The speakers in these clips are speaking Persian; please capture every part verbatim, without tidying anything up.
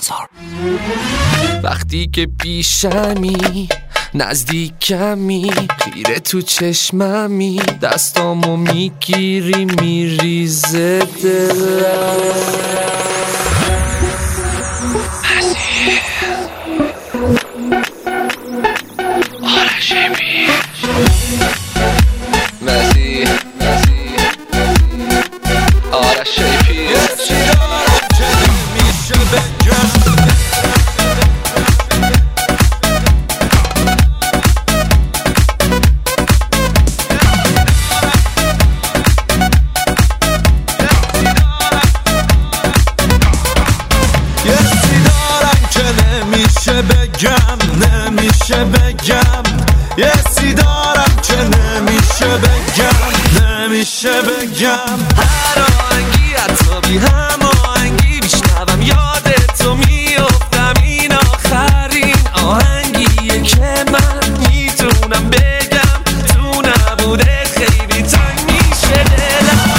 بازار. وقتی که پیشمی نزدیکمی خیره تو چشممی دستامو میگیری میریزه دلم مسیح مسیح آرش شیفی یه چی دارم که نمیشه بگم یه چی دارم که نمیشه بگم نمیشه بگم یه چی دارم که نمیشه بگم نمیشه بگم هر آهنگی حتی بی هم آهنگی بیشنوم یادتو میافتم این آخرین آهنگیه که من میتونم بگم تو نبوده خیلی تنگ میشه دلم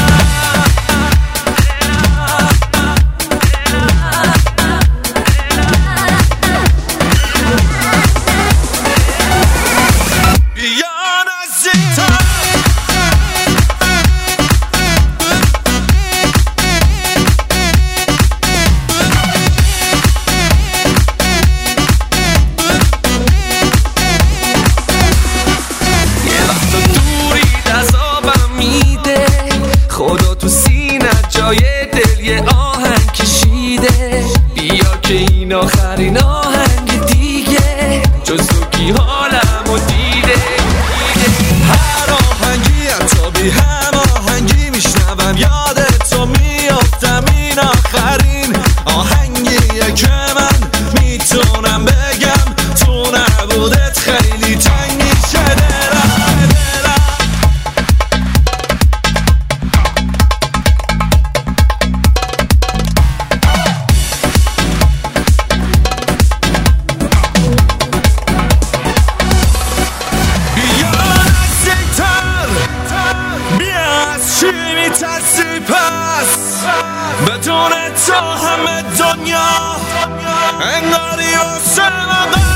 خدا تو سینه جای دل یه آهنگ کشیده بیا که این آخرین آهنگ دیگه جز تو کی حالمو دیده هر آهنگی حتی بی هم آهنگی میشنوم یادتو میافتم این آخرین آهنگیه که من میتونم بگم تو نبودت خیلی تنگ میشه دلم میترسی پس بدون تو همه دنیا انگاری واسه من